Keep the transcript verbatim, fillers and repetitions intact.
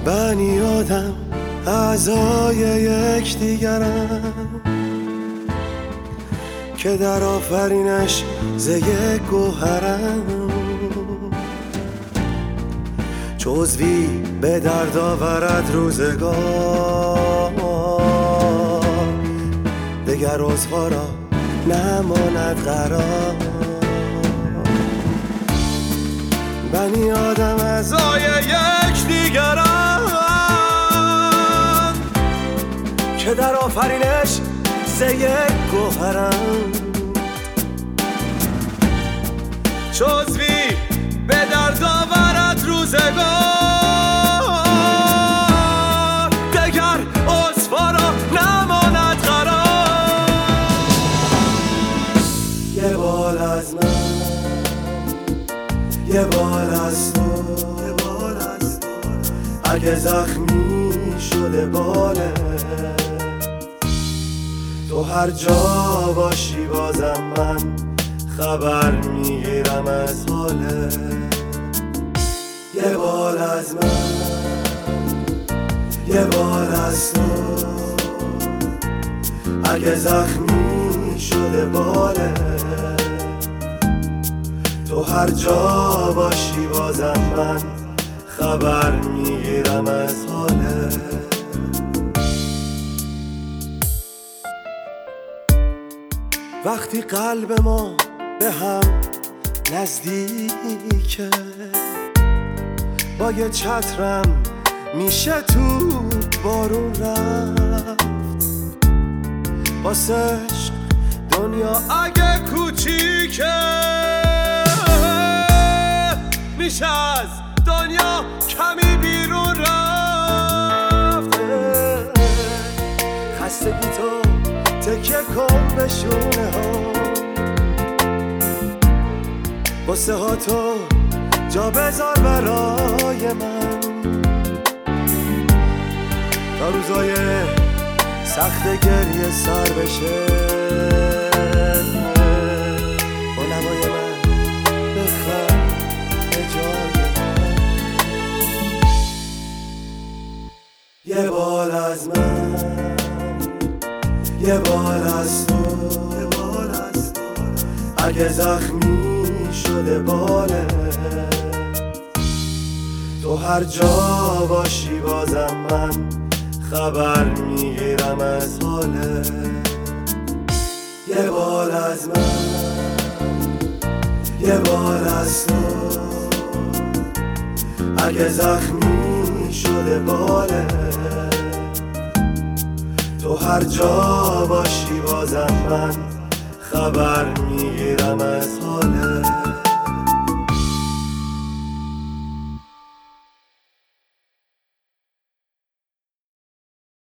بنی آدم اعضای یک دیگرن که در آفرینش ز یک گوهرن، جزوی به درد آورد روزگار، دگر عضوا را نماند قرار. بنی آدم اعضای یک دیگرن که در آفرینش ز یک گوهرن، جزوی به درد آورد روزگار، دگر عضوا را نماند قرار. یه بال از من، یه بال از تو، اگه زخمی شده باله تو هر جا باشی بازم من خبر میگیرم از حاله. یه بال از من، یه بال از تو، اگه زخمی شده باله تو هر جا باشی بازم من خبر میگیرم از حاله. وقتی قلب ما به هم نزدیکه با یه چترم میشه تو بارون رفت، واسه عشق دنیا اگه کوچیکه میشه از دنیا کمی بیرون رفت. خستگی تو تکه کن به شونه ها، بسه ها تو جا بذار برای من تا روزای سخت گریه سر بشه. با نوای من بخند به جای من. یه بال از من، یه بال از تو، اگه زخمی شده باله تو هر جا باشی بازم من خبر میگیرم از حاله. یه بال از من، یه بال از تو، اگه زخمی شده باله تو هر جا باشی بازم من خبر میگیرم از حاله.